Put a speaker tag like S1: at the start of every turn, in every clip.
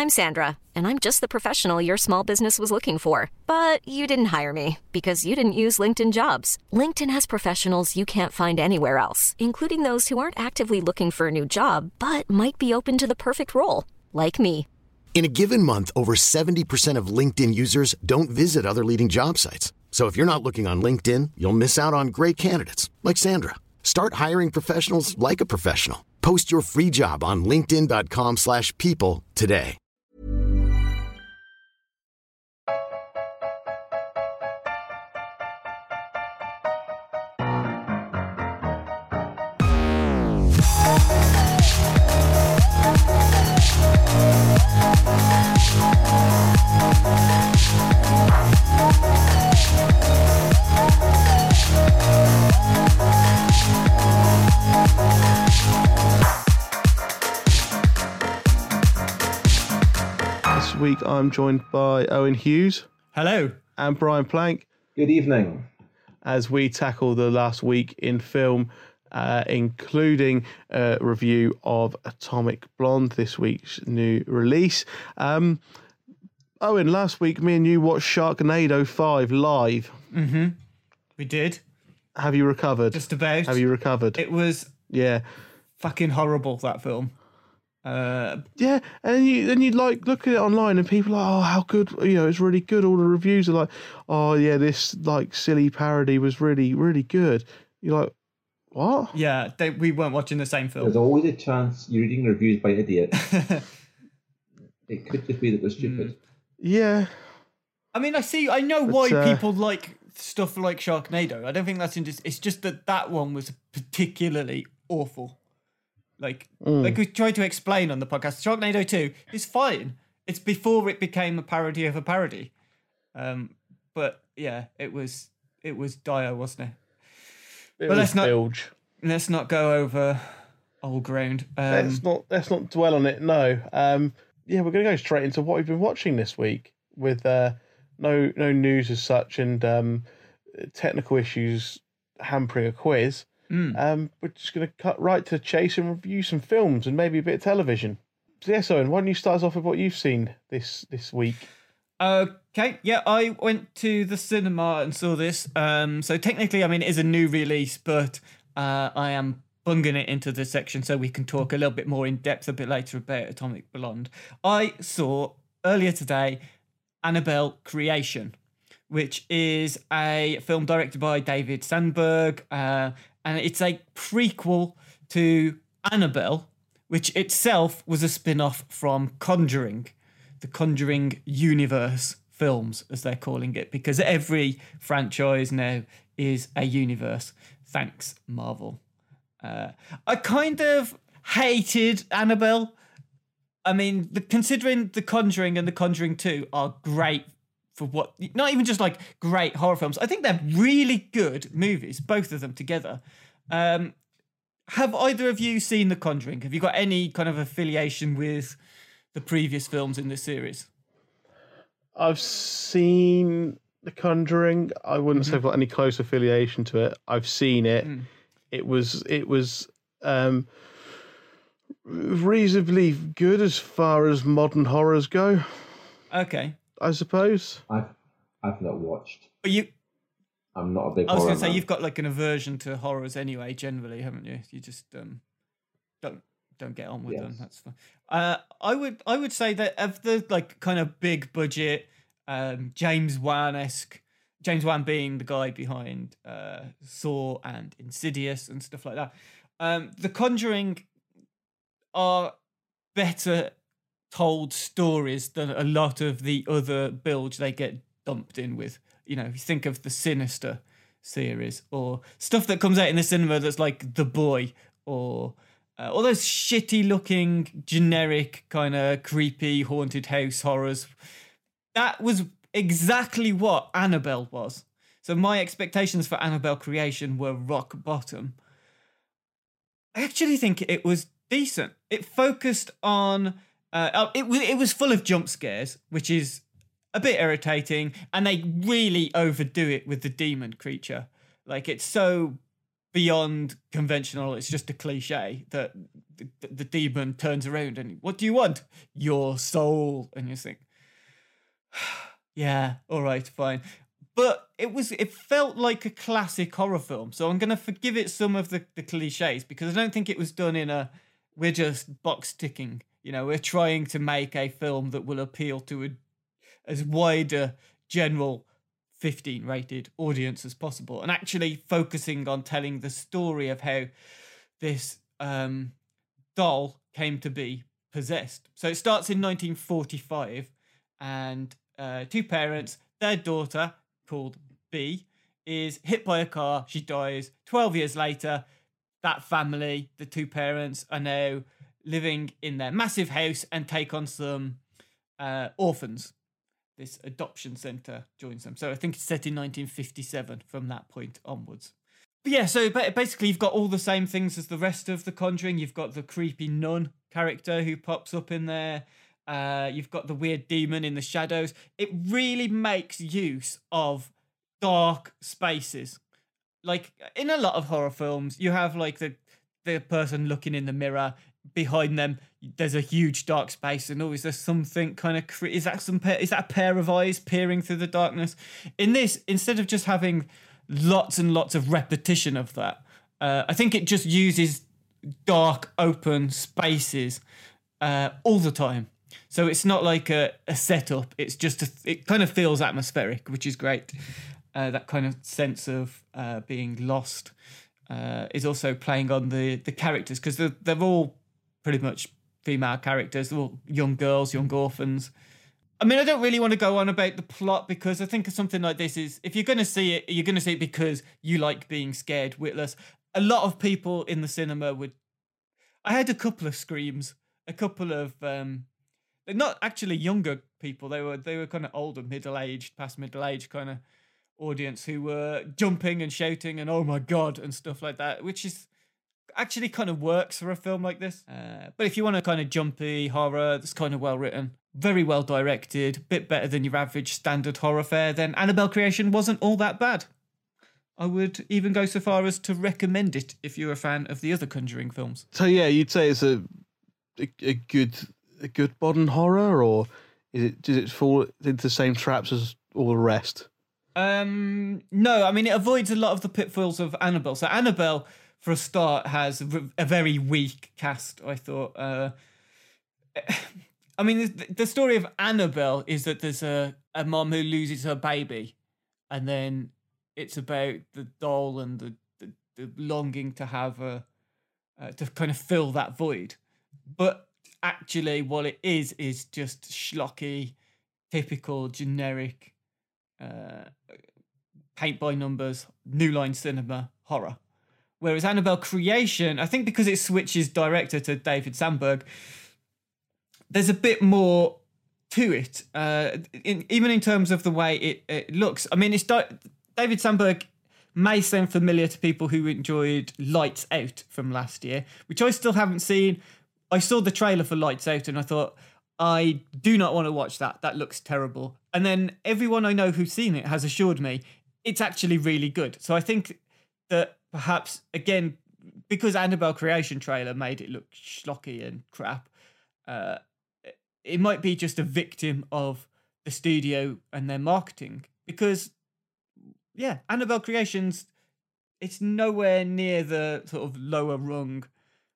S1: I'm Sandra, and I'm just the professional your small business was looking for. But you didn't hire me because you didn't use LinkedIn Jobs. LinkedIn has professionals you can't find anywhere else, including those who aren't actively looking for a new job, but might be open to the perfect role, like me.
S2: In a given month, over 70% of LinkedIn users don't visit other leading job sites. So if you're not looking on LinkedIn, you'll miss out on great candidates like Sandra. Start hiring professionals like a professional. Post your free job on linkedin.com/people today.
S3: This week I'm joined by Owen Hughes.
S4: Hello.
S3: And Brian Plank.
S5: Good evening.
S3: As we tackle the last week in film, including a review of Atomic Blonde, this week's new release. Owen, last week me and you watched Sharknado 5 live.
S4: Mm-hmm. We did.
S3: Have you recovered?
S4: Just about.
S3: Have you recovered?
S4: It was fucking horrible, that film.
S3: Yeah, and you like look at it online and people are like, oh, how good, it's really good. All the reviews are like, oh yeah, this like silly parody was really, really good. You're like, what?
S4: Yeah, we weren't watching the same film.
S5: There's always a chance you're reading reviews by idiots. It could just be that they're stupid.
S3: Yeah.
S4: I mean, I know why people like stuff like Sharknado. I don't think that's it's just that one was particularly awful. Like we tried to explain on the podcast, Sharknado 2 is fine. It's before it became a parody of a parody. But yeah, it was dire, wasn't it? But let's not go over old ground.
S3: Let's not dwell on it. No. We're going to go straight into what we've been watching this week with no news as such and technical issues hampering a quiz. We're just going to cut right to the chase and review some films and maybe a bit of television. So yes, Owen, why don't you start us off with what you've seen this week?
S4: Okay, yeah, I went to the cinema and saw this. So technically, I mean, it is a new release, but I am bunging it into this section so we can talk a little bit more in depth a bit later about Atomic Blonde. I saw earlier today Annabelle Creation, which is a film directed by David Sandberg, and it's a prequel to Annabelle, which itself was a spin-off from Conjuring, the Conjuring universe films, as they're calling it, because every franchise now is a universe. Thanks, Marvel. I kind of hated Annabelle. I mean, considering The Conjuring and The Conjuring 2 are great for what, not even just like great horror films. I think they're really good movies, both of them together. Have either of you seen The Conjuring? Have you got any kind of affiliation with the previous films in this series?
S3: I've seen The Conjuring. I wouldn't say I've got any close affiliation to it. I've seen it. It was reasonably good as far as modern horrors go.
S4: Okay.
S3: I suppose.
S5: I've not watched.
S4: But
S5: I'm not a big horror.
S4: I was going to say
S5: man.
S4: you've got like an aversion to horrors anyway, generally, haven't you? You just don't get on with them. That's fine. I would say that of the like kind of big budget, James Wan-esque, James Wan being the guy behind Saw and Insidious and stuff like that. The Conjuring are better told stories than a lot of the other bilge they get dumped in with. You know, if you think of the Sinister series or stuff that comes out in the cinema that's like The Boy or all those shitty looking generic kind of creepy haunted house horrors. That was exactly what Annabelle was. So my expectations for Annabelle Creation were rock bottom. I actually think it was decent. It focused on it was full of jump scares, which is a bit irritating, and they really overdo it with the demon creature. Like, it's so beyond conventional. It's just a cliche that the demon turns around and, what do you want? Your soul. And you think, yeah, all right, fine. But it felt like a classic horror film. So I'm going to forgive it some of the cliches, because I don't think it was done in we're just box ticking. We're trying to make a film that will appeal to as wide a general 15 rated audience as possible, and actually focusing on telling the story of how this doll came to be possessed. So it starts in 1945, and two parents, their daughter, called B, is hit by a car. She dies. 12 years later, that family, the two parents, are now living in their massive house and take on some orphans. This adoption centre joins them. So I think it's set in 1957 from that point onwards. But yeah, so basically you've got all the same things as the rest of The Conjuring. You've got the creepy nun character who pops up in there. You've got the weird demon in the shadows. It really makes use of dark spaces. Like in a lot of horror films, you have like the person looking in the mirror. Behind them, there's a huge dark space, and always there's something kind of. Is that a pair of eyes peering through the darkness? In this, instead of just having lots and lots of repetition of that, I think it just uses dark, open spaces all the time. So it's not like a setup. It's just it kind of feels atmospheric, which is great. That kind of sense of being lost is also playing on the characters, because they're all pretty much female characters. They're all young girls, young orphans. I mean, I don't really want to go on about the plot, because I think something like this is, if you're going to see it, you're going to see it because you like being scared witless. A lot of people in the cinema I had a couple of screams, a couple of not actually younger people. They were kind of older, middle-aged, past middle-aged kind of audience who were jumping and shouting and oh my god and stuff like that, which is actually kind of works for a film like this. But if you want a kind of jumpy horror that's kind of well written, very well directed, a bit better than your average standard horror fare, then Annabelle Creation wasn't all that bad. I would even go so far as to recommend it if you're a fan of the other Conjuring films.
S3: So yeah, you'd say it's a good modern horror, or does it fall into the same traps as all the rest?
S4: No, I mean, it avoids a lot of the pitfalls of Annabelle. So Annabelle, for a start, has a very weak cast, I thought. I mean, the story of Annabelle is that there's a mom who loses her baby, and then it's about the doll and the longing to have to kind of fill that void. But actually, what it is just schlocky, typical, generic, paint by numbers, New Line Cinema horror. Whereas Annabelle Creation, I think because it switches director to David Sandberg, there's a bit more to it, even in terms of the way it looks. I mean, David Sandberg may sound familiar to people who enjoyed Lights Out from last year, which I still haven't seen. I saw the trailer for Lights Out and I thought, I do not want to watch that. That looks terrible. And then everyone I know who's seen it has assured me it's actually really good. So I think that perhaps, again, because Annabelle Creation trailer made it look schlocky and crap, it might be just a victim of the studio and their marketing. Because, yeah, Annabelle Creation's, it's nowhere near the sort of lower rung,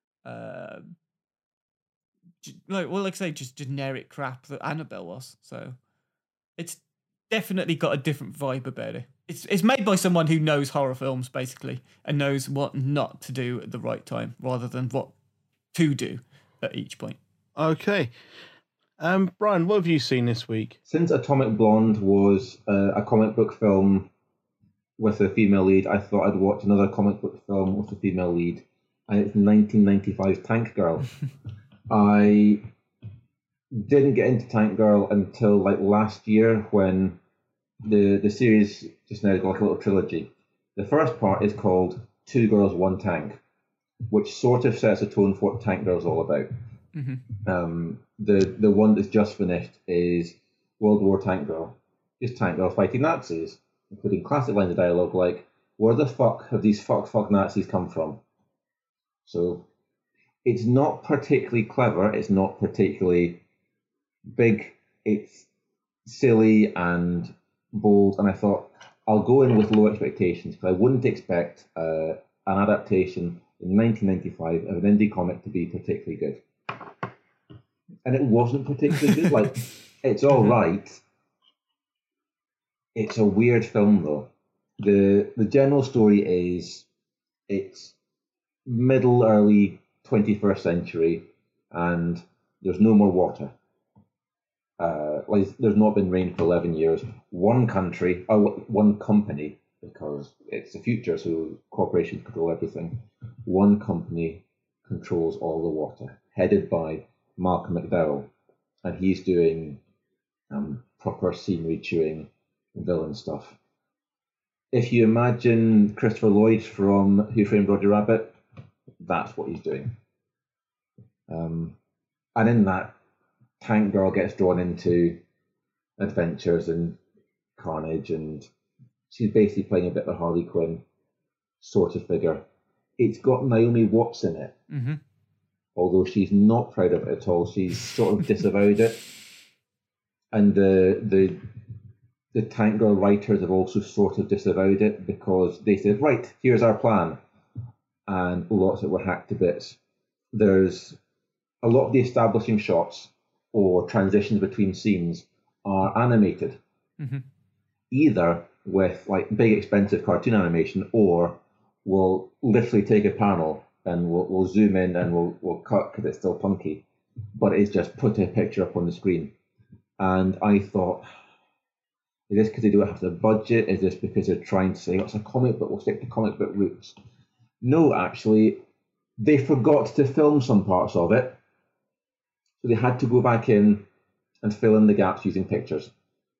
S4: like I say, just generic crap that Annabelle was. So it's definitely got a different vibe about it. It's made by someone who knows horror films, basically, and knows what not to do at the right time, rather than what to do at each point.
S3: Okay. Brian, what have you seen this week?
S5: Since Atomic Blonde was a comic book film with a female lead, I thought I'd watch another comic book film with a female lead, and it's 1995's Tank Girl. I didn't get into Tank Girl until like last year, when the series just now got like a little trilogy. The first part is called Two Girls, One Tank, which sort of sets a tone for what Tank Girl's all about. Mm-hmm. The one that's just finished is World War Tank Girl. Just Tank Girl fighting Nazis, including classic lines of dialogue like, where the fuck have these fuck Nazis come from? So it's not particularly clever. It's not particularly big. It's silly and bold. And I thought, I'll go in with low expectations because I wouldn't expect an adaptation in 1995 of an indie comic to be particularly good. And it wasn't particularly good. Like, it's all right. It's a weird film, though. The general story is it's early 21st century, and there's no more water. There's not been rain for 11 years. One company, because it's the future, so corporations control everything. One company controls all the water, headed by Malcolm McDowell, and he's doing proper scenery chewing villain stuff. If you imagine Christopher Lloyd from Who Framed Roger Rabbit, that's what he's doing. And in that, Tank Girl gets drawn into adventures and carnage, and she's basically playing a bit of a Harley Quinn sort of figure. It's got Naomi Watts in it, although she's not proud of it at all. She's sort of disavowed it, and the Tank Girl writers have also sort of disavowed it because they said, right, here's our plan, and lots of it were hacked to bits. There's a lot of the establishing shots or transitions between scenes are animated, either with like big expensive cartoon animation, or we'll literally take a panel and we'll zoom in and we'll cut because it's still punky, but it's just put a picture up on the screen. And I thought, is this because they don't have the budget? Is this because they're trying to say, oh, it's a comic book, we'll stick to comic book roots? No, actually, they forgot to film some parts of it. So they had to go back in and fill in the gaps using pictures.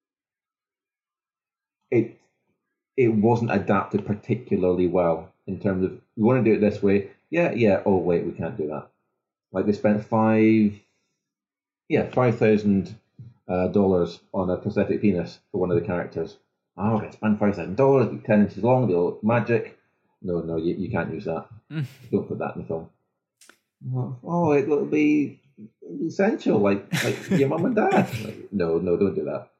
S5: It wasn't adapted particularly well in terms of, we want to do it this way. Yeah. Oh, wait, we can't do that. Like they spent $5,000 on a prosthetic penis for one of the characters. Oh, we're going to spend $5,000, be 10 inches long, it'll look magic. No, you can't use that. Don't put that in the film. Oh, it'll be essential, like your mum and dad. Like, no, don't do that.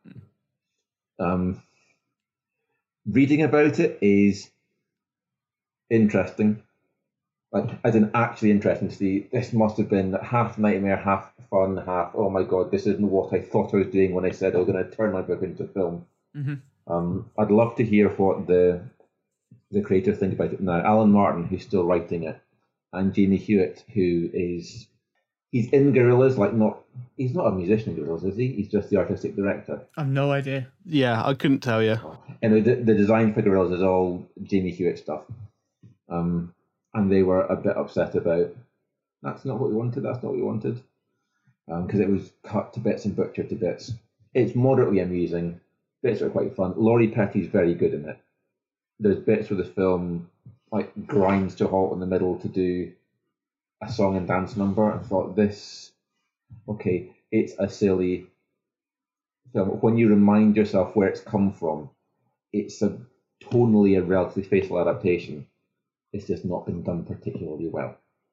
S5: Reading about it is interesting. Like, as in actually interesting to see. This must have been half nightmare, half fun, half, oh my god, this isn't what I thought I was doing when I said I was going to turn my book into a film. I'd love to hear what the creators think about it now. Alan Martin, who's still writing it, and Jamie Hewitt, who is... He's in Gorillaz, he's not a musician in Gorillaz, is he? He's just the artistic director.
S4: I've no idea.
S3: Yeah, I couldn't tell you.
S5: And the design for Gorillaz is all Jamie Hewitt stuff. And they were a bit upset about, that's not what we wanted. Because it was cut to bits and butchered to bits. It's moderately amusing. Bits are quite fun. Laurie Petty's very good in it. There's bits where the film grinds to a halt in the middle to do a song and dance number. I thought it's a silly film. When you remind yourself where it's come from, it's tonally a relatively faithful adaptation. It's just not been done particularly well.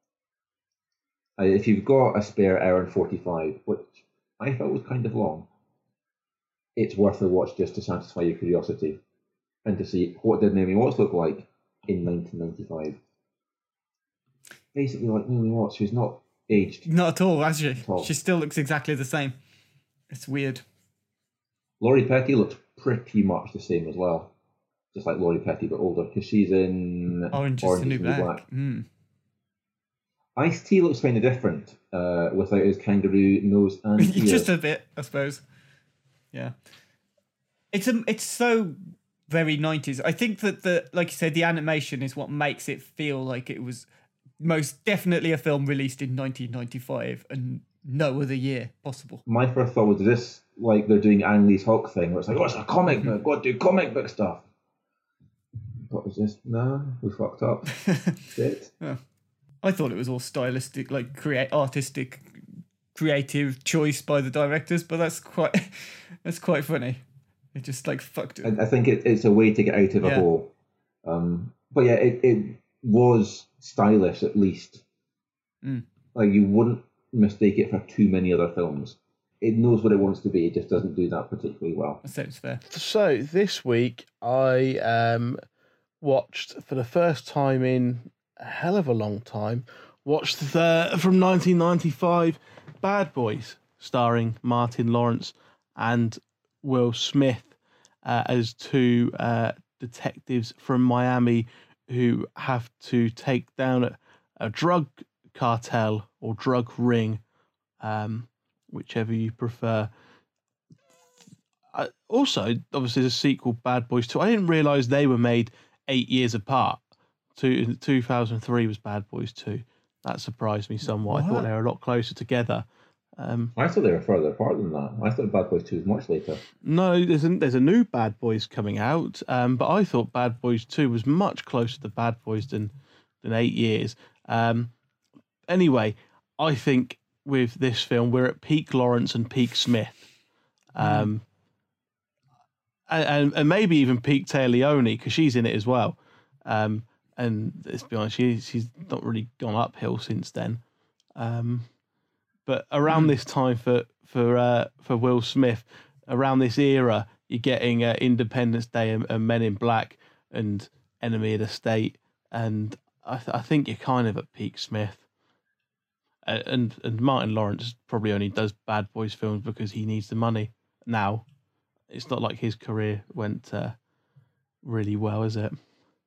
S5: If you've got a spare hour and 45, which I felt was kind of long, it's worth a watch just to satisfy your curiosity and to see what did Naomi Watts look like in 1995. Basically, like Naomi Watts, who's not aged.
S4: Not at all, has she? She still looks exactly the same. It's weird.
S5: Laurie Petty looks pretty much the same as well. Just like Laurie Petty, but older, because she's in
S4: Orange is the New Black.
S5: Ice-T looks kind of different without his kangaroo nose and ears.
S4: Just a bit, I suppose. Yeah. It's so very 90s. I think that like you said, the animation is what makes it feel like it was most definitely a film released in 1995 and no other year possible.
S5: My first thought was this, like they're doing Ang Lee's Hulk thing, where it's like, oh, it's a comic book, got to do comic book stuff. But it was just, no, we fucked up. Shit.
S4: Yeah. I thought it was all stylistic, like artistic, creative choice by the directors, but that's quite funny. It just fucked it.
S5: I think it's a way to get out of a hole. But yeah, it was stylish at least. Like you wouldn't mistake it for too many other films. It knows what it wants to be. It just doesn't do that particularly well.
S4: That sounds fair.
S3: So this week I watched for the first time in a hell of a long time. Watched from 1995 Bad Boys, starring Martin Lawrence and Will Smith as two detectives from Miami who have to take down a drug cartel or drug ring, whichever you prefer. Also, obviously, the sequel, Bad Boys 2. I didn't realise they were made 8 years apart. 2003 was Bad Boys 2. That surprised me somewhat. I thought they were a lot closer together.
S5: I thought they were further apart than that. I thought Bad Boys 2 was much later.
S3: No, there's a new Bad Boys coming out, but I thought Bad Boys 2 was much closer to Bad Boys than 8 years. Anyway, I think with this film, we're at peak Lawrence and peak Smith. And maybe even peak Téa Leoni, because she's in it as well. And let's be honest, she's not really gone uphill since then. But around this time for Will Smith, around this era, you're getting Independence Day and Men in Black and Enemy of the State, and I think you're kind of at peak Smith. And Martin Lawrence probably only does Bad Boys films because he needs the money now. It's not like his career went really well, is it?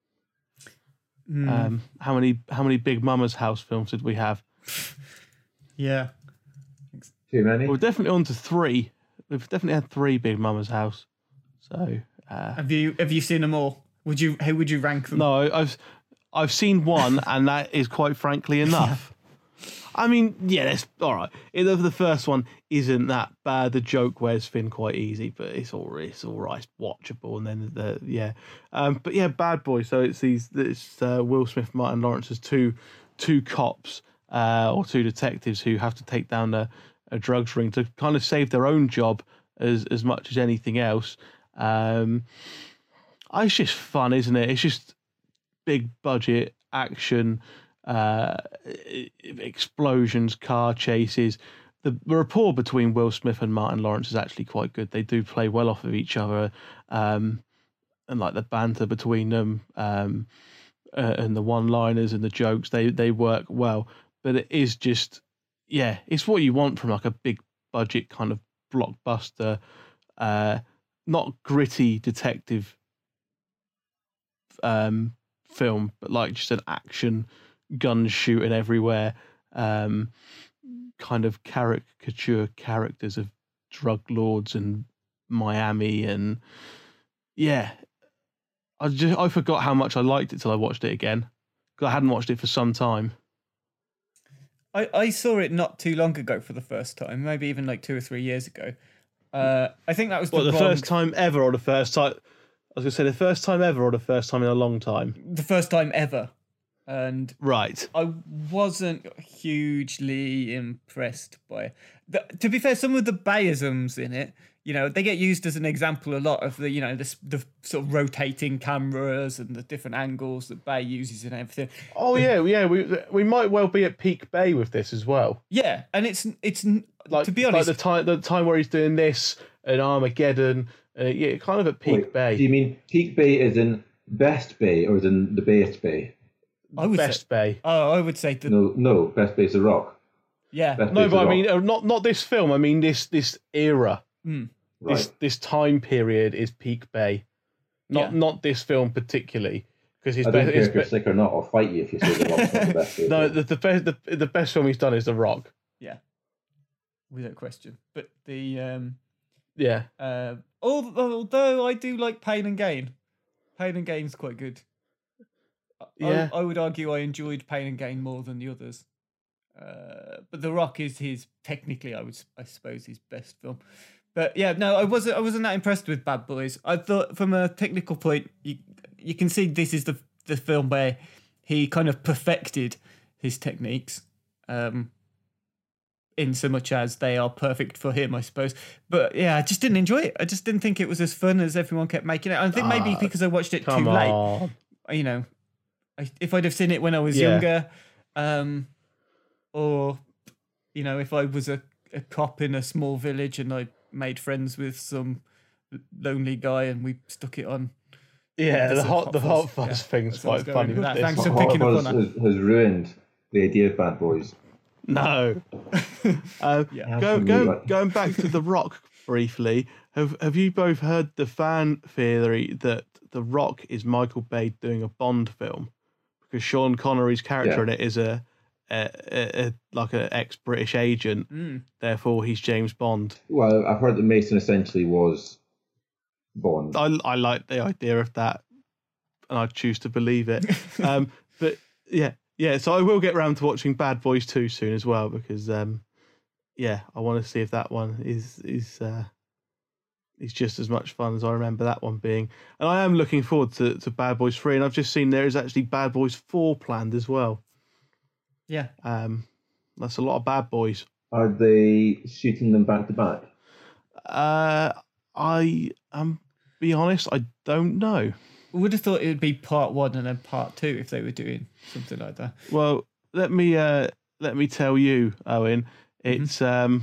S3: How many Big Mama's House films did we have?
S4: Yeah.
S5: Too many?
S3: We're definitely on to 3. We've definitely had 3 Big Mama's House. So
S4: have you seen them all? How would you rank them?
S3: No, I've seen one, and that is quite frankly enough. I mean, yeah, that's all right. The first one isn't that bad. The joke wears thin quite easy, but it's all right, it's watchable. And then but yeah, Bad Boys. So it's Will Smith, Martin Lawrence as two cops or 2 detectives who have to take down a drugs ring to kind of save their own job as much as anything else. It's just fun, isn't it? It's just big budget action. Explosions, car chases. The rapport between Will Smith and Martin Lawrence is actually quite good. They do play well off of each other, and like the banter between them, and the one-liners and the jokes, they work well. But it is just, yeah, it's what you want from like a big budget kind of blockbuster, not gritty detective film, but like just an action, guns shooting everywhere, kind of caricature characters of drug lords and Miami, and yeah, I forgot how much I liked it till I watched it again, because I hadn't watched it for some time.
S4: I saw it not too long ago for the first time, maybe even like 2 or 3 years ago. I think that was
S3: the first time ever, or the first time? I was going to say the first time ever, or the first time in a long time.
S4: The first time ever. And
S3: right,
S4: I wasn't hugely impressed by it. To be fair, some of the Bayisms in it, they get used as an example a lot of the, the sort of rotating cameras and the different angles that Bay uses and everything.
S3: Oh yeah, we might well be at peak Bay with this as well.
S4: Yeah, and it's like, to be honest,
S3: like the time where he's doing this and Armageddon, yeah, kind of at peak Bay.
S5: Do you mean peak Bay is in Best Bay or is in the Bayest Bay?
S3: Best Bay.
S4: Oh, I would say
S5: no. Best Bay's The Rock.
S4: Yeah.
S3: No, but I mean, not this film. I mean this era.
S5: Right.
S3: This time period is peak Bay. Not this film particularly, because
S5: I don't care if you're sick or not. I'll fight you if you say The Rock's not the best Bay.
S3: No, the best film he's done is The Rock.
S4: Yeah, without question. But the
S3: yeah.
S4: Although I do like Pain and Gain. Pain and Gain's quite good.
S3: Yeah.
S4: I would argue I enjoyed Pain and Gain more than the others. But The Rock is technically, I suppose, his best film. But yeah, no, I wasn't that impressed with Bad Boys. I thought from a technical point, you can see this is the film where he kind of perfected his techniques, in so much as they are perfect for him, I suppose. But yeah, I just didn't enjoy it. I just didn't think it was as fun as everyone kept making it. I think maybe because I watched it too late. you know, if I'd have seen it when I was
S3: Yeah.
S4: younger, or, you know, if I was a cop in a small village and I made friends with some lonely guy and we stuck it on.
S3: Yeah,
S4: Just
S3: the
S4: a
S3: hot
S4: Fuzz.
S3: fuzz
S4: Yeah,
S3: thing's
S4: that's what I was
S3: quite
S4: going
S3: funny.
S4: with
S3: With
S4: that.
S3: this.
S4: Thanks for
S5: Hot
S4: picking up
S5: Fuzz
S4: on that.
S5: has ruined the idea of Bad Boys.
S3: No.
S4: Yeah.
S3: Going back to The Rock briefly, have you both heard the fan theory that The Rock is Michael Bay doing a Bond film? Because Sean Connery's character in it is a like an ex-British agent, therefore he's James Bond.
S5: Well, I've heard that Mason essentially was Bond.
S3: I like the idea of that, and I choose to believe it. But yeah. So I will get around to watching Bad Boys 2 soon as well, because I want to see if that one is just as much fun as I remember that one being. And I am looking forward to Bad Boys 3, and I've just seen there is actually Bad Boys 4 planned as well.
S4: Yeah.
S3: That's a lot of Bad Boys.
S5: Are they shooting them back to back?
S3: I am, be honest, I don't know.
S4: I would have thought it would be part 1 and then part 2 if they were doing something like that.
S3: Well, let me tell you, Owen. It's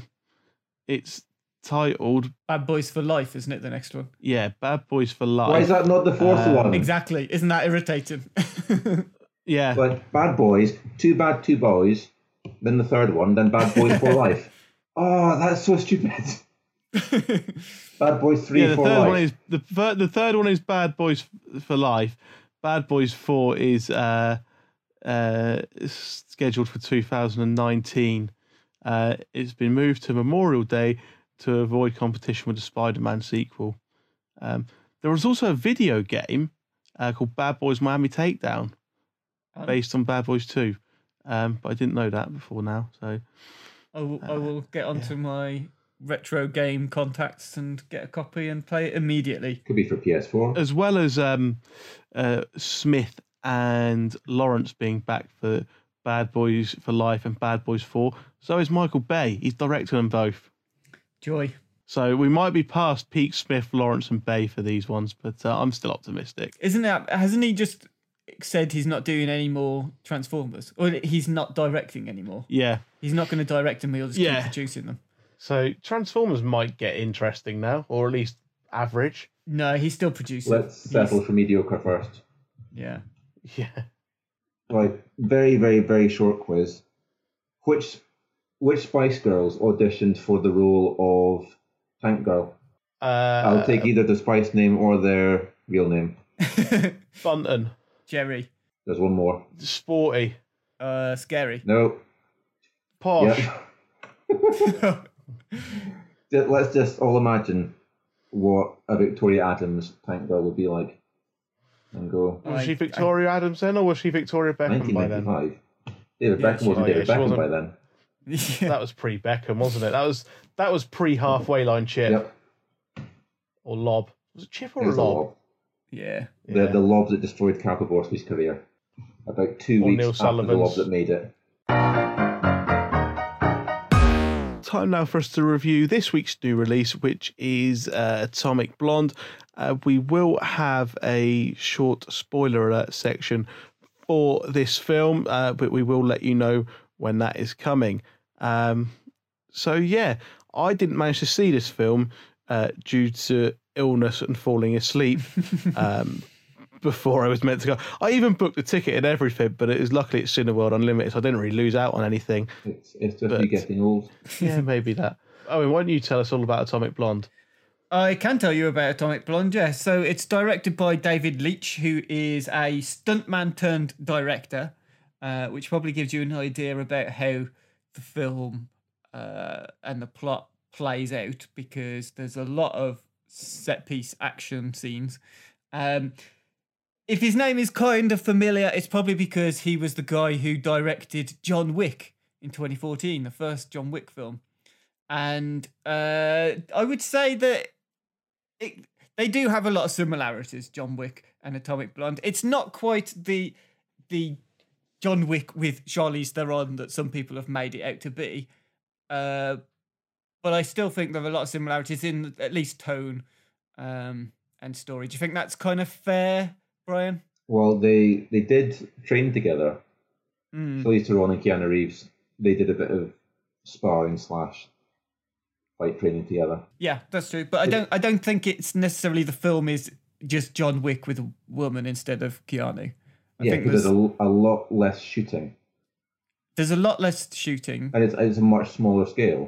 S3: titled
S4: Bad Boys for Life, isn't it, the next one?
S3: Yeah, Bad Boys for Life.
S5: Why is that not the fourth one?
S4: Exactly. Isn't that irritating?
S3: Yeah.
S5: Like Bad Boys, Two Bad Two Boys, then the third one, then Bad Boys for Life. Oh, that's so stupid. Bad Boys 3
S3: the
S5: for
S3: third
S5: Life.
S3: one is the third one is Bad Boys for Life. Bad Boys 4 is scheduled for 2019. It's been moved to Memorial Day to avoid competition with the Spider-Man sequel. There was also a video game called Bad Boys Miami Takedown, based on Bad Boys 2. But I didn't know that before now. So
S4: I will get onto my retro game contacts and get a copy and play it immediately.
S5: Could be for PS4.
S3: as well as Smith and Lawrence being back for Bad Boys for Life and Bad Boys 4, so is Michael Bay. He's directing them both.
S4: Joy.
S3: So we might be past peak Smith, Lawrence and Bay for these ones, but I'm still optimistic.
S4: Hasn't he just said he's not doing any more Transformers? Or he's not directing anymore?
S3: Yeah.
S4: He's not going to direct them, he'll just keep producing them.
S3: So Transformers might get interesting now, or at least average.
S4: No, he's still producing.
S5: Let's settle for mediocre first.
S4: Yeah.
S3: Yeah.
S5: Right, very, very, very short quiz. Which Spice Girls auditioned for the role of Tank Girl? I'll take either the Spice name or their real name.
S3: Bunton.
S4: Jerry.
S5: There's one more.
S3: Sporty.
S4: Scary.
S5: No.
S3: Posh.
S5: Yep. Let's just all imagine what a Victoria Adams Tank Girl would be like. And go.
S3: Was she Victoria Adams then, or was she Victoria Beckham by then?
S5: 1995. David Beckham wasn't David Beckham by then.
S3: That was pre-Beckham, wasn't it? That was pre-halfway line Chip.
S5: Yep.
S3: Or Lob. Was it Chip or
S5: It was a
S3: Lob?
S5: lob.
S4: Yeah.
S5: The lob that destroyed Carl Poborski's career. About 2
S3: Or
S5: weeks
S3: Neil
S5: after the lob
S3: Sullivan's.
S5: that made it.
S3: Time now for us to review this week's new release, which is Atomic Blonde. We will have a short spoiler alert section for this film, but we will let you know when that is coming. So yeah, I didn't manage to see this film due to illness and falling asleep before I was meant to go. I even booked the ticket and everything, but luckily it's Cineworld Unlimited, so I didn't really lose out on anything.
S5: It's just you getting old.
S3: Yeah, maybe that. Owen, why don't you tell us all about Atomic Blonde?
S4: I can tell you about Atomic Blonde, yes. So it's directed by David Leitch, who is a stuntman turned director, which probably gives you an idea about how the film and the plot plays out, because there's a lot of set piece action scenes. If his name is kind of familiar, it's probably because he was the guy who directed John Wick in 2014, the first John Wick film. And I would say that they do have a lot of similarities, John Wick and Atomic Blonde. It's not quite the John Wick with Charlize Theron that some people have made it out to be. But I still think there are a lot of similarities in at least tone and story. Do you think that's kind of fair, Brian?
S5: Well, they did train together. Charlize Theron and Keanu Reeves, they did a bit of sparring / fight training together.
S4: Yeah, that's true. But I don't think it's necessarily the film is just John Wick with a woman instead of Keanu. I think
S5: because there's a lot less shooting.
S4: There's a lot less shooting.
S5: And it's a much smaller scale.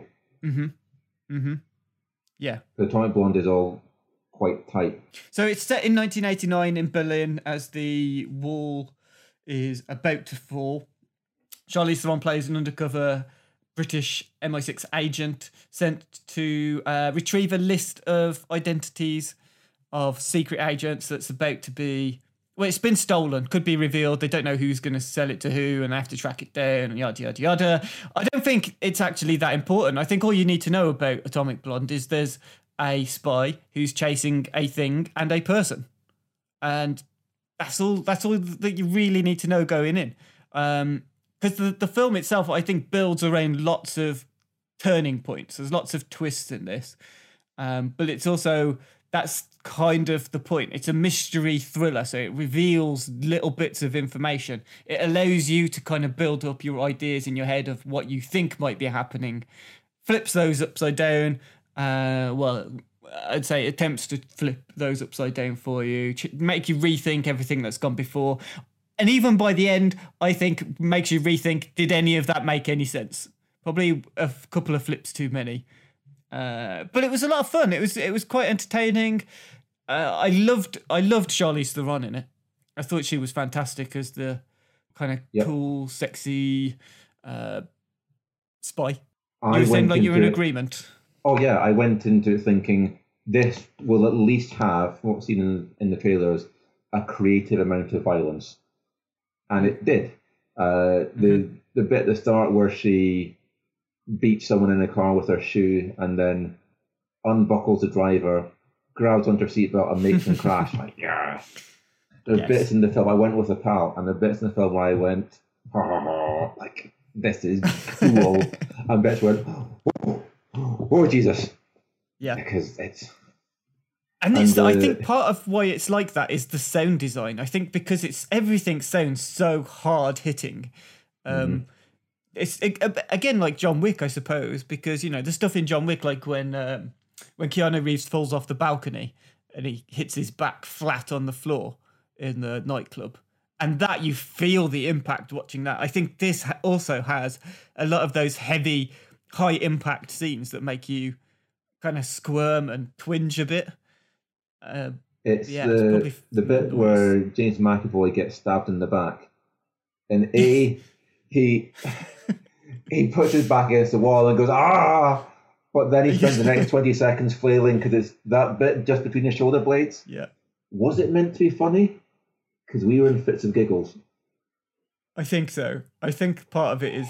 S4: Yeah.
S5: The Atomic Blonde is all quite tight.
S4: So it's set in 1989 in Berlin as the wall is about to fall. Charlize Theron plays an undercover British MI6 agent sent to retrieve a list of identities of secret agents that's about to be... Well, it's been stolen, could be revealed. They don't know who's going to sell it to who, and they have to track it down, and yada, yada, yada. I don't think it's actually that important. I think all you need to know about Atomic Blonde is there's a spy who's chasing a thing and a person. And that's all that you really need to know going in. Because the film itself, I think, builds around lots of turning points. There's lots of twists in this. But it's also... That's kind of the point. It's a mystery thriller, so it reveals little bits of information. It allows you to kind of build up your ideas in your head of what you think might be happening, flips those upside down. Well, I'd say attempts to flip those upside down for you, make you rethink everything that's gone before. And even by the end, I think makes you rethink, did any of that make any sense? Probably a couple of flips too many. But it was a lot of fun. It was quite entertaining. I loved Charlize Theron in it. I thought she was fantastic as the kind of cool, sexy spy. You were saying like you were in agreement.
S5: Oh yeah, I went into it thinking this will at least have what we've seen in the trailers, a creative amount of violence, and it did. The bit at the start where she beats someone in a car with her shoe and then unbuckles the driver, grabs onto her seatbelt and makes them crash. Like, yeah. There's bits in the film, I went with a pal, and the bits in the film where I went, oh, like, this is cool. And bits went, oh, Jesus.
S4: Yeah.
S5: Because it's...
S4: And I think part of why it's like that is the sound design. I think because everything sounds so hard hitting. It's again like John Wick, I suppose, because the stuff in John Wick, like when Keanu Reeves falls off the balcony and he hits his back flat on the floor in the nightclub, and that you feel the impact watching that. I think this also has a lot of those heavy, high impact scenes that make you kind of squirm and twinge a bit.
S5: It's the bit where James McAvoy gets stabbed in the back, and he puts his back against the wall and goes, ah! But then he spends the next 20 seconds flailing because it's that bit just between his shoulder blades.
S4: Yeah.
S5: Was it meant to be funny? Because we were in fits of giggles.
S4: I think so. I think part of it is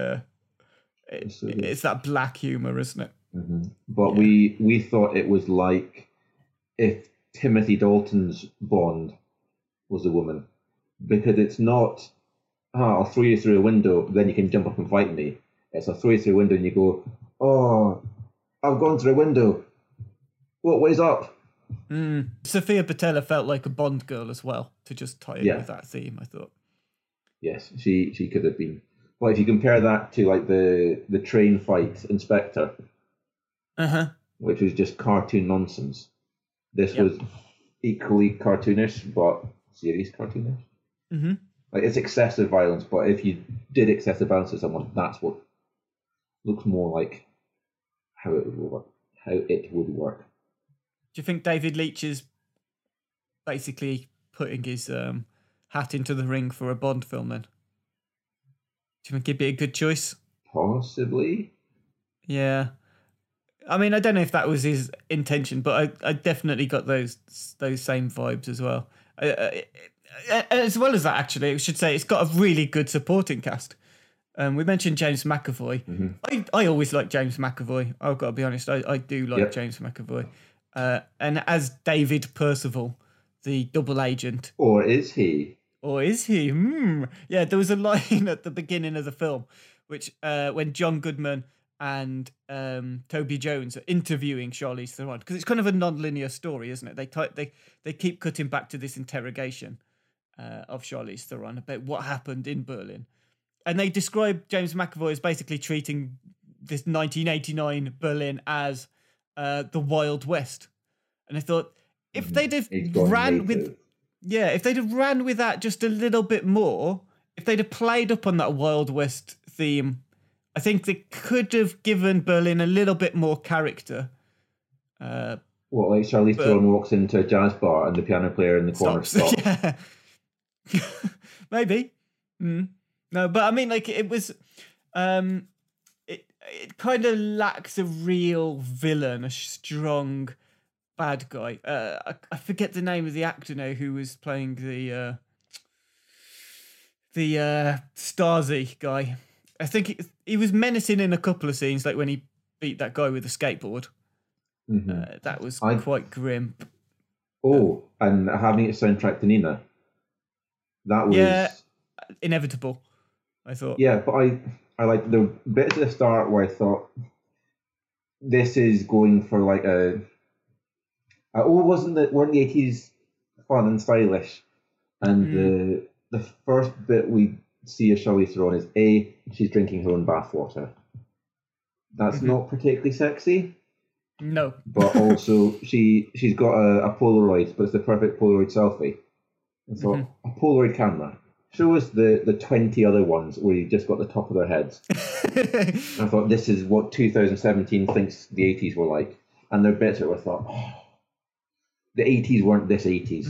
S4: it's that black humour, isn't it?
S5: Mm-hmm. But we thought it was like if Timothy Dalton's Bond was a woman. Because it's not... I'll throw you through a window, then you can jump up and fight me. It's I'll throw you through a window and you go, oh, I've gone through a window. What way's up?
S4: Sophia Botella felt like a Bond girl as well, to just tie in with that theme, I thought.
S5: Yes, she could have been. Well, if you compare that to like the train fight in Spectre, which was just cartoon nonsense, this was equally cartoonish, but serious cartoonish. Mm-hmm. Like it's excessive violence, but if you did excessive violence to someone, that's what looks more like how it would work.
S4: Do you think David Leitch is basically putting his hat into the ring for a Bond film then? Do you think he'd be a good choice?
S5: Possibly.
S4: Yeah. I mean, I don't know if that was his intention, but I definitely got those same vibes as well. As well as that, actually, I should say it's got a really good supporting cast. We mentioned James McAvoy. Mm-hmm. I always like James McAvoy. I've got to be honest. I do like James McAvoy. And as David Percival, the double agent.
S5: Or is he?
S4: Yeah, there was a line at the beginning of the film, which when John Goodman and Toby Jones are interviewing Charlize Theron, because it's kind of a non-linear story, isn't it? They keep cutting back to this interrogation. of Charlize Theron about what happened in Berlin. And they describe James McAvoy as basically treating this 1989 Berlin as the Wild West. And I thought, if they'd have ran with that just a little bit more, if they'd have played up on that Wild West theme, I think they could have given Berlin a little bit more character.
S5: Like Charlize Theron walks into a jazz bar and the piano player in the corner stops.
S4: Yeah. Maybe. No, but I mean, like, it was... It kind of lacks a real villain, a strong bad guy. I forget the name of the actor now who was playing the Stasi guy. I think he was menacing in a couple of scenes, like when he beat that guy with a skateboard. That was quite grim.
S5: Oh, and having it soundtrack to Nina. That was
S4: inevitable, I thought.
S5: Yeah, but I like the bits at the start where I thought this is going for like weren't the 80s fun and stylish? And the first bit we see of Charlize Theron is she's drinking her own bathwater. That's not particularly sexy.
S4: No.
S5: But also she's got a Polaroid, but it's the perfect Polaroid selfie. And so a Polaroid camera. Show us the 20 other ones where you just got the top of their heads. And I thought, this is what 2017 thinks the 80s were like. And they're better. I thought, the 80s weren't this 80s.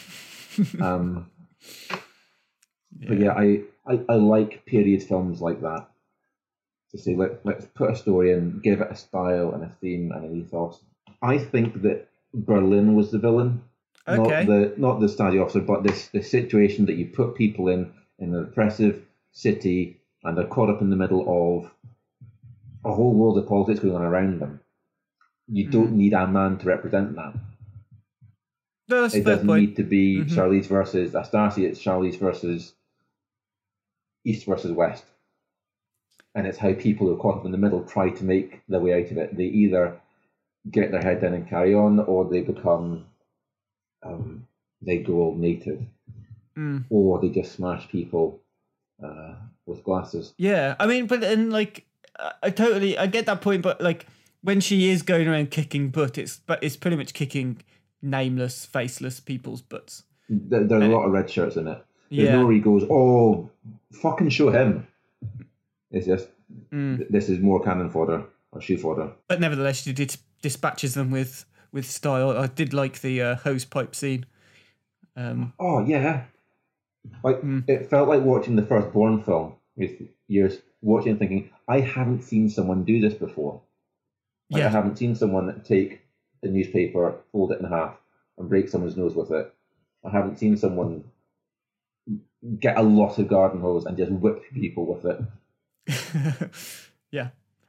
S5: But yeah, I like period films like that. To say, let's put a story in, give it a style and a theme and an ethos. I think that Berlin was the villain.
S4: Okay.
S5: Not the Stasi officer, but this situation that you put people in an oppressive city, and they're caught up in the middle of a whole world of politics going on around them. You don't need a man to represent that.
S4: No, that's
S5: it doesn't need to be Charlize versus Stasi. It's Charlize versus East versus West, and it's how people who are caught up in the middle try to make their way out of it. They either get their head down and carry on, or they become they go all native, or they just smash people with glasses.
S4: Yeah, I mean, but then like I get that point, but like when she is going around kicking butt, it's pretty much kicking nameless, faceless people's butts.
S5: There's a lot of red shirts in it. There's no where he goes, oh, fucking show him. It's just this is more cannon fodder or shoe fodder.
S4: But nevertheless, she dispatches them with style. I did like the hose pipe scene.
S5: Oh yeah, like it felt like watching the first Bourne film with years watching and thinking, I haven't seen someone do this before. I haven't seen someone take a newspaper, fold it in half, and break someone's nose with it. I haven't seen someone get a lot of garden hose and just whip people with it.
S4: Yeah.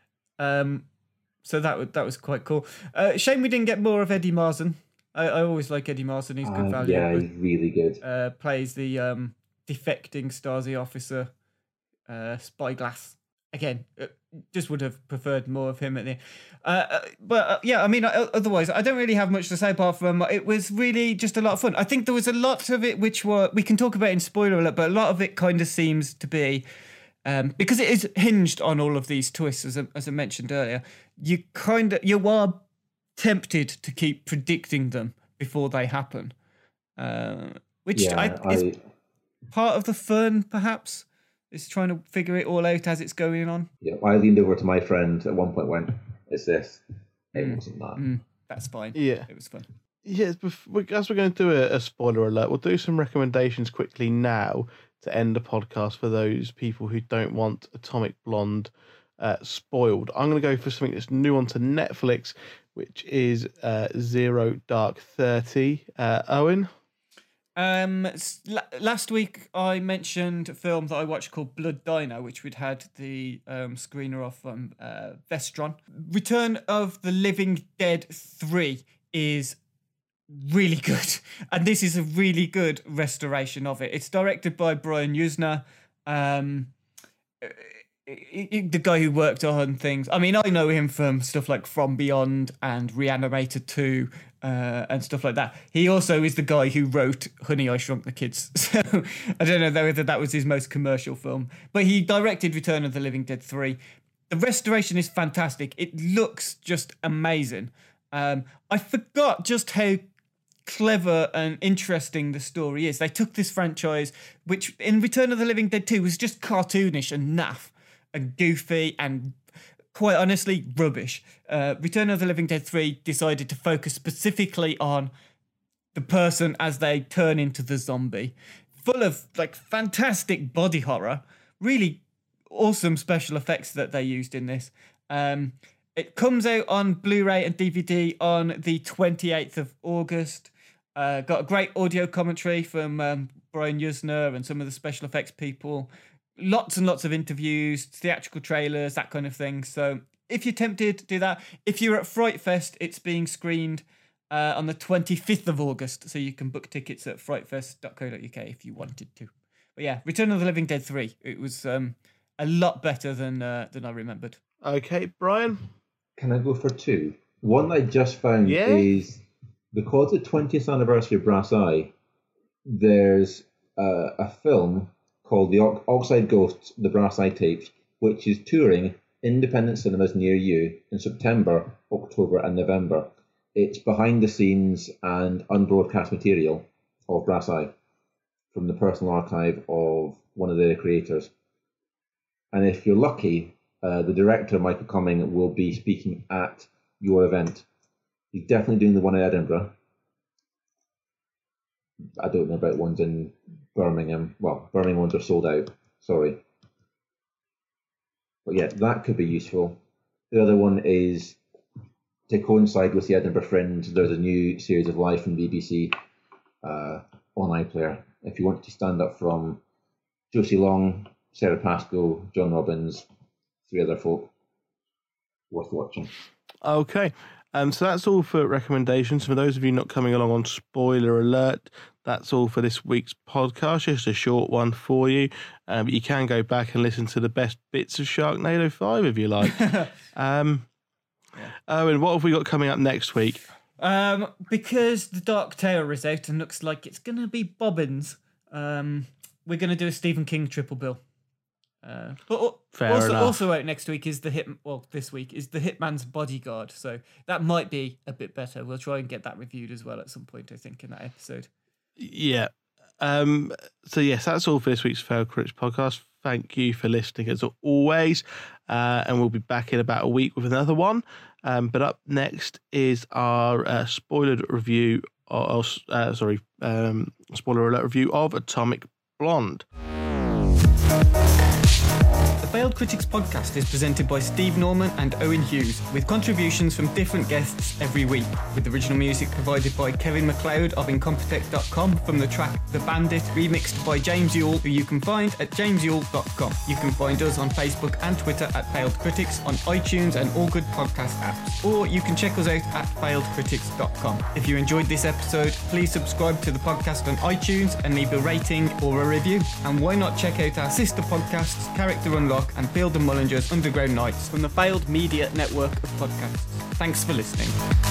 S4: So that was quite cool. Shame we didn't get more of Eddie Marsan. I always like Eddie Marsan. He's good value.
S5: Yeah, he's really good.
S4: Plays the defecting Stasi officer, Spyglass. Again, just would have preferred more of him at the end. But yeah, I mean, otherwise, I don't really have much to say apart from it was really just a lot of fun. I think there was a lot of it which we can talk about in spoiler alert, but a lot of it kind of seems to be, because it is hinged on all of these twists, as I mentioned earlier, you are tempted to keep predicting them before they happen, which is part of the fun, perhaps. Is trying to figure it all out as it's going on.
S5: Yeah, I leaned over to my friend at one point when it's this. It wasn't that.
S4: That's fine.
S3: Yeah.
S4: It was fun.
S3: Yeah, as we're going to do a spoiler alert, we'll do some recommendations quickly now to end the podcast for those people who don't want Atomic Blonde spoiled. I'm going to go for something that's new onto Netflix, which is Zero Dark 30. Owen?
S4: Last week I mentioned a film that I watched called Blood Diner, which we'd had the screener of from Vestron. Return of the Living Dead 3 is really good, and this is a really good restoration of it. It's directed by Brian Yuzna. the guy who worked on things. I mean, I know him from stuff like From Beyond and Reanimator 2 and stuff like that. He also is the guy who wrote Honey, I Shrunk the Kids. So I don't know whether that was his most commercial film. But he directed Return of the Living Dead 3. The restoration is fantastic. It looks just amazing. I forgot just how clever and interesting the story is. They took this franchise, which in Return of the Living Dead 2 was just cartoonish and naff and goofy and quite honestly rubbish. Return of the Living Dead 3 decided to focus specifically on the person as they turn into the zombie, full of like fantastic body horror, really awesome special effects that they used in this. It comes out on Blu-ray and DVD on the 28th of August. Got a great audio commentary from Brian Yuzna and some of the special effects people. Lots and lots of interviews, theatrical trailers, that kind of thing. So if you're tempted, do that. If you're at Fright Fest, it's being screened on the 25th of August. So you can book tickets at frightfest.co.uk if you wanted to. But yeah, Return of the Living Dead 3. It was a lot better than I remembered.
S3: Okay, Brian?
S5: Can I go for two? One I just found is, because the 20th anniversary of Brass Eye, there's a film called The Oxide Ghosts, The Brass Eye Tapes, which is touring independent cinemas near you in September, October and November. It's behind the scenes and unbroadcast material of Brass Eye from the personal archive of one of their creators. And if you're lucky, the director, Michael Cumming, will be speaking at your event. He's definitely doing the one in Edinburgh. I don't know about ones in Birmingham. Well, Birmingham ones are sold out. Sorry. But yeah, that could be useful. The other one is to coincide with the Edinburgh Fringe. There's a new series of live from BBC on iPlayer. If you want to stand up from Josie Long, Sarah Pascoe, John Robbins, three other folk, worth watching.
S3: Okay. So that's all for recommendations. For those of you not coming along on Spoiler Alert, that's all for this week's podcast. Just a short one for you. But you can go back and listen to the best bits of Sharknado 5 if you like. Owen, what have we got coming up next week?
S4: Because The Dark Tower is out and looks like it's going to be bobbins, we're going to do a Stephen King triple bill. But also out next week is this week is The Hitman's Bodyguard. So that might be a bit better. We'll try and get that reviewed as well at some point, I think, in that episode.
S3: Yeah. So yes, that's all for this week's Failed Critics podcast. Thank you for listening as always. And we'll be back in about a week with another one. But up next is our spoiler review, spoiler alert review of Atomic Blonde.
S4: The Failed Critics podcast is presented by Steve Norman and Owen Hughes, with contributions from different guests every week, with original music provided by Kevin MacLeod of Incompetech.com from the track The Bandit, remixed by James Yule, who you can find at jamesyule.com. You can find us on Facebook and Twitter at Failed Critics, on iTunes and all good podcast apps, or you can check us out at failedcritics.com. If you enjoyed this episode, please subscribe to the podcast on iTunes and leave a rating or a review. And why not check out our sister podcasts, Character Unlock and Field and Mullinger's Underground Nights, from the Failed Media network of podcasts. Thanks for listening.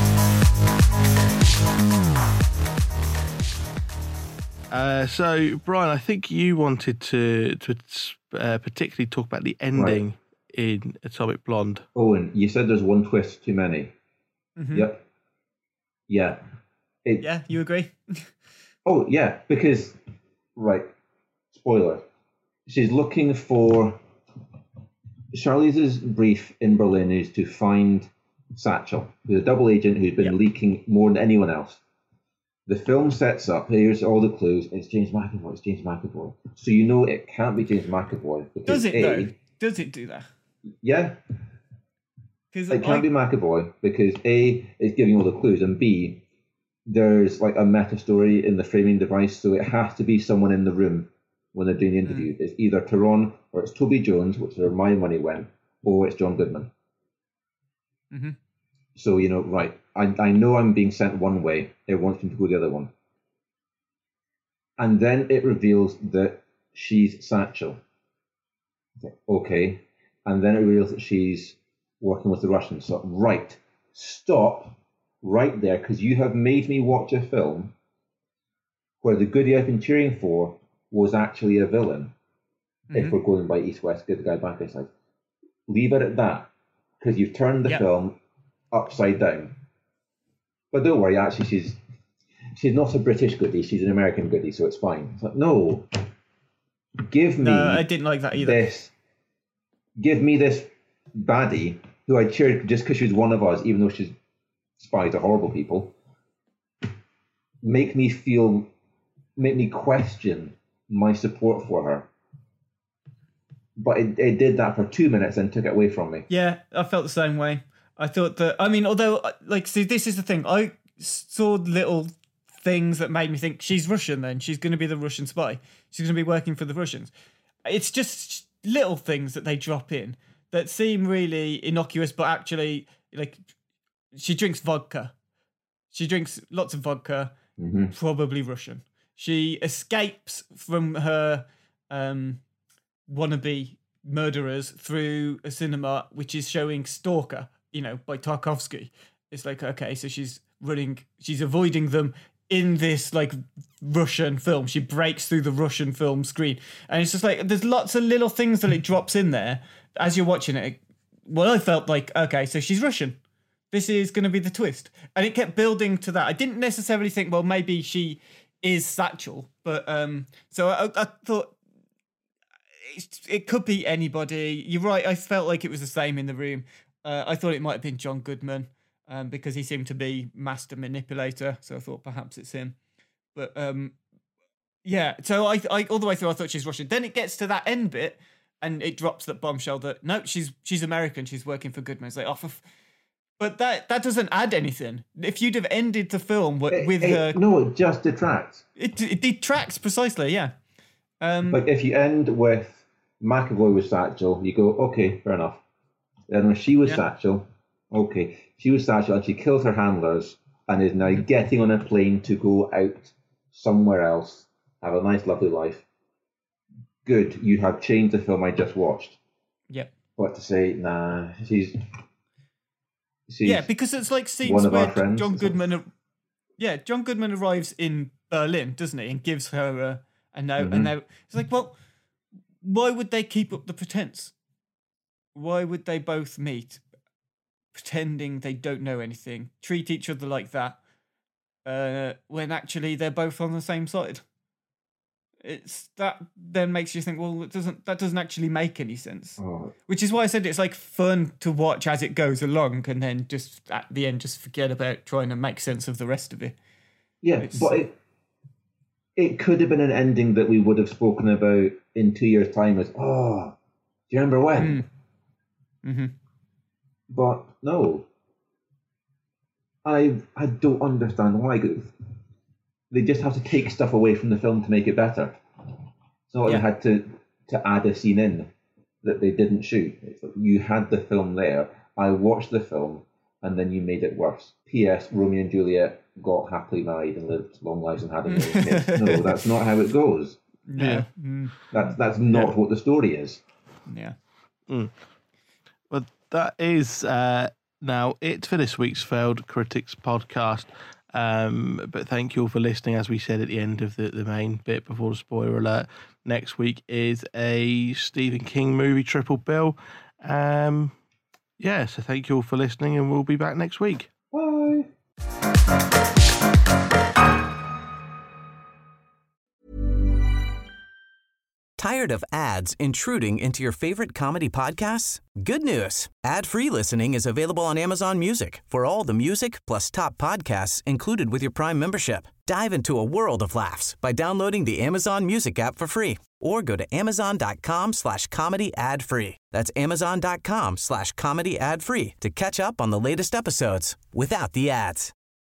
S3: So, Brian, I think you wanted to particularly talk about the ending in Atomic Blonde.
S5: Owen, you said there's one twist too many. Mm-hmm. Yep. Yeah.
S4: Yeah, you agree?
S5: Oh, yeah, because, spoiler. She's looking for... Charlize's brief in Berlin is to find Satchel, who's a double agent who's been leaking more than anyone else. The film sets up, here's all the clues, it's James McAvoy. So you know it can't be James McAvoy.
S4: Does it, though? Does it do that?
S5: Yeah. It can't be McAvoy, because A, it's giving all the clues, and B, there's a meta story in the framing device, so it has to be someone in the room when they're doing the interview. It's either Tyrone or it's Toby Jones, which is where my money went, or it's John Goodman. Mm-hmm. So, I know I'm being sent one way. It wants me to go the other one. And then it reveals that she's Satchel. Okay. And then it reveals that she's working with the Russians. So, right, stop right there, because you have made me watch a film where the goodie I've been cheering for was actually a villain. If we're going by East-West, good guy, bad guy side. Leave it at that, because you've turned the film upside down. But don't worry, actually, she's not a British goodie, she's an American goodie, so it's fine. It's like, no, give me.
S4: No, I didn't like that either.
S5: Give me this baddie who I cheered just because she's one of us, even though she's spies are horrible people. Make me question my support for her. But it did that for 2 minutes and took it away from me.
S4: Yeah, I felt the same way. I thought that, I mean, although, like, see, this is the thing. I saw little things that made me think she's Russian then. She's going to be the Russian spy. She's going to be working for the Russians. It's just little things that they drop in that seem really innocuous, but actually, like, she drinks vodka. She drinks lots of vodka, probably Russian. She escapes from her wannabe murderers through a cinema which is showing Stalker, by Tarkovsky. It's like, okay, so she's avoiding them in this like Russian film. She breaks through the Russian film screen. And it's just like, there's lots of little things that it drops in there as you're watching it. Well, I felt like, okay, so she's Russian. This is going to be the twist. And it kept building to that. I didn't necessarily think, well, maybe she is Satchel. But so I thought it could be anybody. You're right. I felt like it was the same in the room. I thought it might have been John Goodman because he seemed to be master manipulator. So I thought perhaps it's him. But yeah, so I all the way through I thought she's Russian. Then it gets to that end bit and it drops that bombshell that no, she's American. She's working for Goodman. It's like, but that doesn't add anything. If you'd have ended the film with her,
S5: no, it just detracts.
S4: It detracts precisely. Yeah.
S5: Like if you end with McAvoy was Satchel, you go, okay, fair enough. Then when she was Satchel, okay, she was Satchel and she kills her handlers and is now getting on a plane to go out somewhere else, have a nice, lovely life. Good, you have changed the film I just watched.
S4: Yeah.
S5: But to say, nah, she's
S4: because it's like scenes
S5: one of
S4: where
S5: our friends,
S4: John Goodman arrives in Berlin, doesn't he, and gives her a note, and it's like, well, why would they keep up the pretense? Why would they both meet, pretending they don't know anything, treat each other like that, when actually they're both on the same side? It's that then makes you think, well, that doesn't actually make any sense. Which is why I said it's like fun to watch as it goes along, and then just at the end just forget about trying to make sense of the rest of it.
S5: Yeah, but it could have been an ending that we would have spoken about in 2 years' time as, do you remember when? But no. I don't understand why. They just have to take stuff away from the film to make it better. It's not like they had to add a scene in that they didn't shoot. It's like you had the film there, I watched the film, and then you made it worse. P.S. Romeo and Juliet got happily married and lived long lives and had a million kids. No, that's not how it goes.
S4: Yeah.
S5: That's not what the story is.
S4: Yeah.
S6: Well, that is now it for this week's Failed Critics podcast. But thank you all for listening. As we said at the end of the main bit before the spoiler alert, next week is a Stephen King movie triple bill. So thank you all for listening, and we'll be back next week.
S5: Bye.
S7: Tired of ads intruding into your favorite comedy podcasts? Good news. Ad-free listening is available on Amazon Music for all the music plus top podcasts included with your Prime membership. Dive into a world of laughs by downloading the Amazon Music app for free or go to amazon.com/comedy ad-free. That's amazon.com/comedy ad-free to catch up on the latest episodes without the ads.